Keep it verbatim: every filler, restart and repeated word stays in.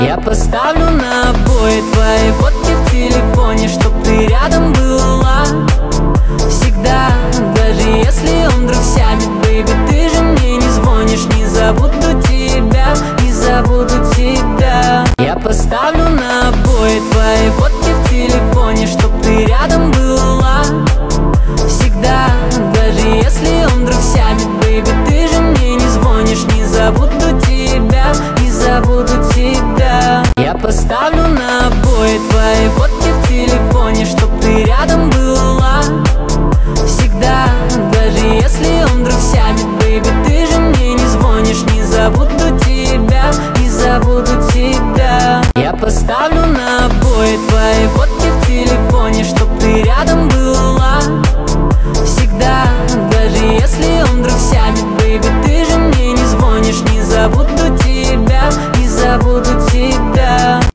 Я поставлю на обои твои фотки в телефоне, чтоб ты рядом была всегда. Даже если он вдруг сядет, бэйби, ты же мне не звонишь. Не забуду тебя, не забуду тебя. Я поставлю на обои твои фотки в телефоне, чтоб ты рядом была всегда. Даже если он вдруг сядет, бэйби, ты же мне не звонишь. Не забуду тебя, не забуду тебя. Я поставлю